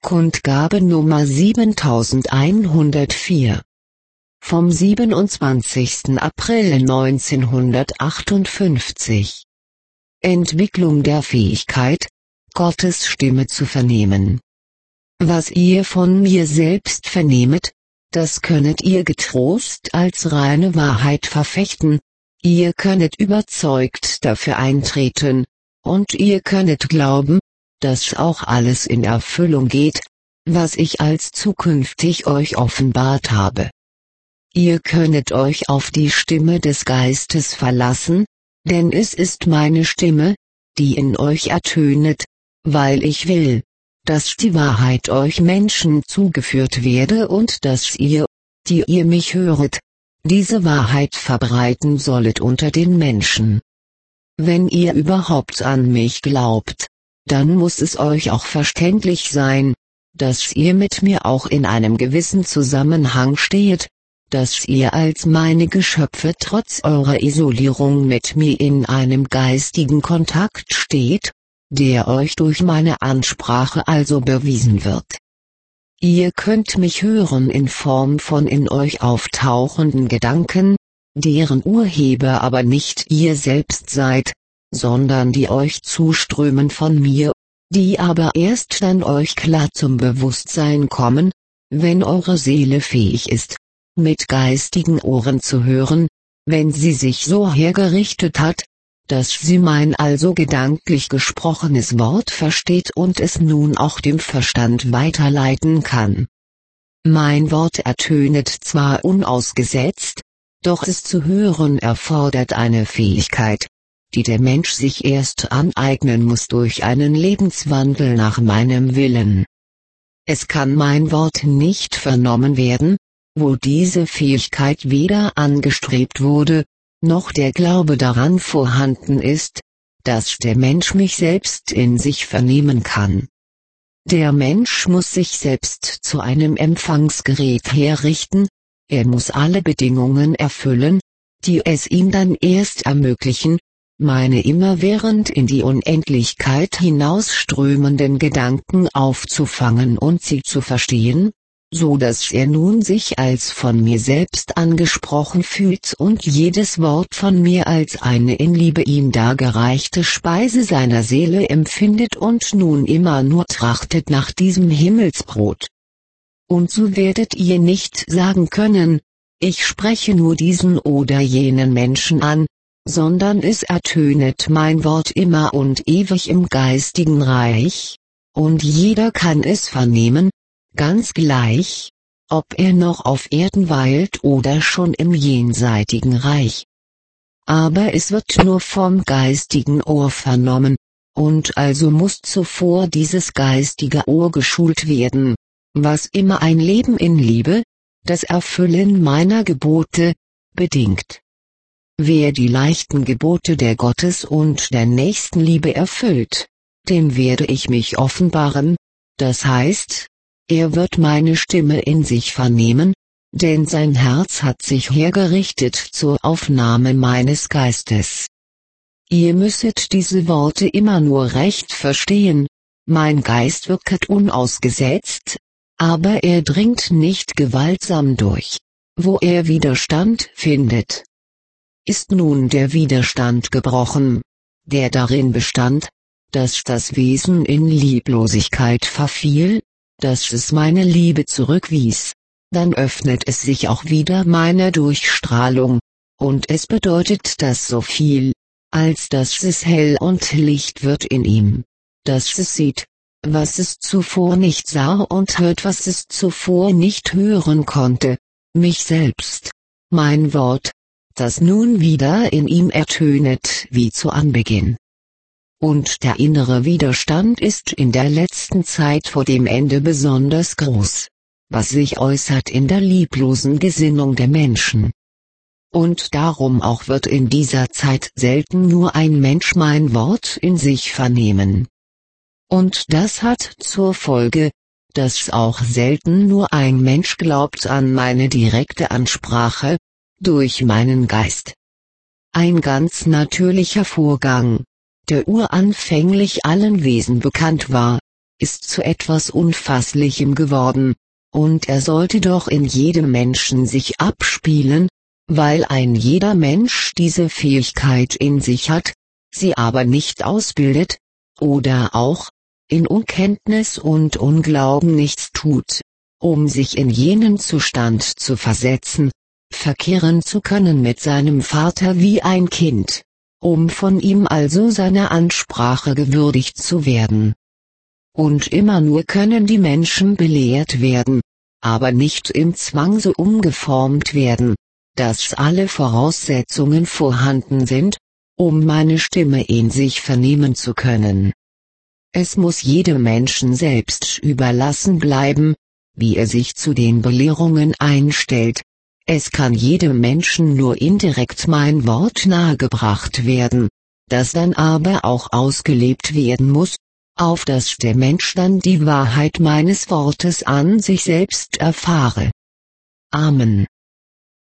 Kundgabe Nummer 7104. Vom 27. April 1958. Entwicklung der Fähigkeit, Gottes Stimme zu vernehmen. Was ihr von mir selbst vernehmet, das könnet ihr getrost als reine Wahrheit verfechten, ihr könnet überzeugt dafür eintreten, und ihr könnet glauben, dass auch alles in Erfüllung geht, was ich als zukünftig euch offenbart habe. Ihr könnet euch auf die Stimme des Geistes verlassen, denn es ist meine Stimme, die in euch ertönet, weil ich will, dass die Wahrheit euch Menschen zugeführt werde und dass ihr, die ihr mich höret, diese Wahrheit verbreiten sollet unter den Menschen. Wenn ihr überhaupt an mich glaubt, dann muss es euch auch verständlich sein, dass ihr mit mir auch in einem gewissen Zusammenhang steht, dass ihr als meine Geschöpfe trotz eurer Isolierung mit mir in einem geistigen Kontakt steht, der euch durch meine Ansprache also bewiesen wird. Ihr könnt mich hören in Form von in euch auftauchenden Gedanken, deren Urheber aber nicht ihr selbst seid, sondern die euch zuströmen von mir, die aber erst dann euch klar zum Bewusstsein kommen, wenn eure Seele fähig ist, mit geistigen Ohren zu hören, wenn sie sich so hergerichtet hat, dass sie mein also gedanklich gesprochenes Wort versteht und es nun auch dem Verstand weiterleiten kann. Mein Wort ertönet zwar unausgesetzt, doch es zu hören erfordert eine Fähigkeit, die der Mensch sich erst aneignen muss durch einen Lebenswandel nach meinem Willen. Es kann mein Wort nicht vernommen werden, wo diese Fähigkeit weder angestrebt wurde, noch der Glaube daran vorhanden ist, dass der Mensch mich selbst in sich vernehmen kann. Der Mensch muss sich selbst zu einem Empfangsgerät herrichten, er muss alle Bedingungen erfüllen, die es ihm dann erst ermöglichen, meine immerwährend in die Unendlichkeit hinausströmenden Gedanken aufzufangen und sie zu verstehen, so dass er nun sich als von mir selbst angesprochen fühlt und jedes Wort von mir als eine in Liebe ihm dargereichte Speise seiner Seele empfindet und nun immer nur trachtet nach diesem Himmelsbrot. Und so werdet ihr nicht sagen können, ich spreche nur diesen oder jenen Menschen an, sondern es ertönet mein Wort immer und ewig im geistigen Reich, und jeder kann es vernehmen, ganz gleich, ob er noch auf Erden weilt oder schon im jenseitigen Reich. Aber es wird nur vom geistigen Ohr vernommen, und also muss zuvor dieses geistige Ohr geschult werden, was immer ein Leben in Liebe, das Erfüllen meiner Gebote, bedingt. Wer die leichten Gebote der Gottes- und der Nächstenliebe erfüllt, dem werde ich mich offenbaren, das heißt, er wird meine Stimme in sich vernehmen, denn sein Herz hat sich hergerichtet zur Aufnahme meines Geistes. Ihr müsset diese Worte immer nur recht verstehen, mein Geist wirket unausgesetzt, aber er dringt nicht gewaltsam durch, wo er Widerstand findet. Ist nun der Widerstand gebrochen, der darin bestand, dass das Wesen in Lieblosigkeit verfiel, dass es meine Liebe zurückwies, dann öffnet es sich auch wieder meiner Durchstrahlung, und es bedeutet das so viel, als dass es hell und Licht wird in ihm, dass es sieht, was es zuvor nicht sah und hört, was es zuvor nicht hören konnte, mich selbst, mein Wort, das nun wieder in ihm ertönet wie zu Anbeginn. Und der innere Widerstand ist in der letzten Zeit vor dem Ende besonders groß, was sich äußert in der lieblosen Gesinnung der Menschen. Und darum auch wird in dieser Zeit selten nur ein Mensch mein Wort in sich vernehmen. Und das hat zur Folge, dass auch selten nur ein Mensch glaubt an meine direkte Ansprache, durch meinen Geist. Ein ganz natürlicher Vorgang, der uranfänglich allen Wesen bekannt war, ist zu etwas Unfasslichem geworden, und er sollte doch in jedem Menschen sich abspielen, weil ein jeder Mensch diese Fähigkeit in sich hat, sie aber nicht ausbildet, oder auch, in Unkenntnis und Unglauben nichts tut, um sich in jenen Zustand zu versetzen, verkehren zu können mit seinem Vater wie ein Kind, um von ihm also seiner Ansprache gewürdigt zu werden. Und immer nur können die Menschen belehrt werden, aber nicht im Zwang so umgeformt werden, dass alle Voraussetzungen vorhanden sind, um meine Stimme in sich vernehmen zu können. Es muss jedem Menschen selbst überlassen bleiben, wie er sich zu den Belehrungen einstellt. Es kann jedem Menschen nur indirekt mein Wort nahegebracht werden, das dann aber auch ausgelebt werden muss, auf dass der Mensch dann die Wahrheit meines Wortes an sich selbst erfahre. Amen.